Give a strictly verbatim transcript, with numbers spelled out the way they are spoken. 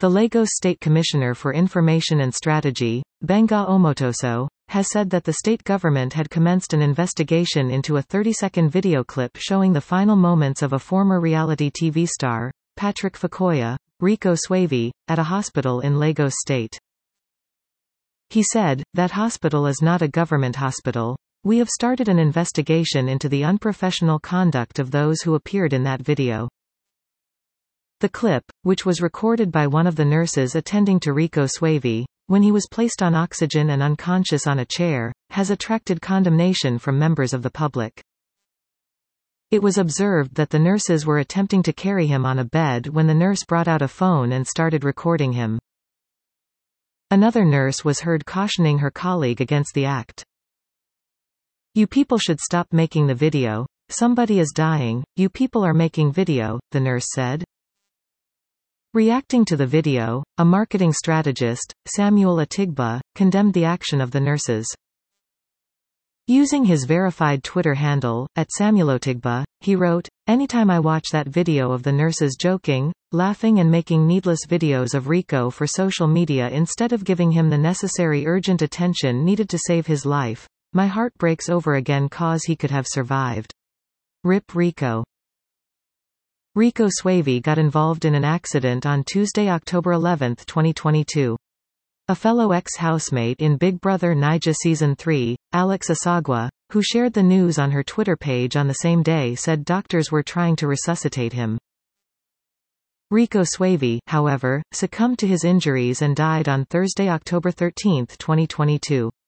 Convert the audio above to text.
The Lagos State Commissioner for Information and Strategy, Benga Omotoso, has said that the state government had commenced an investigation into a thirty-second video clip showing the final moments of a former reality T V star, Patrick Fakoya, Rico Suave, at a hospital in Lagos State. He said, "That hospital is not a government hospital. We have started an investigation into the unprofessional conduct of those who appeared in that video." The clip, which was recorded by one of the nurses attending to Rico Suave, when he was placed on oxygen and unconscious on a chair, has attracted condemnation from members of the public. It was observed that the nurses were attempting to carry him on a bed when the nurse brought out a phone and started recording him. Another nurse was heard cautioning her colleague against the act. "You people should stop making the video. Somebody is dying, you people are making video," the nurse said. Reacting to the video, a marketing strategist, Samuel Atigba, condemned the action of the nurses. Using his verified Twitter handle, at Samuelotigba, he wrote, "Anytime I watch that video of the nurses joking, laughing and making needless videos of Rico for social media instead of giving him the necessary urgent attention needed to save his life, my heart breaks over again cause he could have survived. Rip Rico." Rico Suave got involved in an accident on Tuesday, October eleventh, twenty twenty-two. A fellow ex-housemate in Big Brother Naija Season three, Alex Asagwa, who shared the news on her Twitter page on the same day, said doctors were trying to resuscitate him. Rico Suave, however, succumbed to his injuries and died on Thursday, October thirteenth, twenty twenty-two.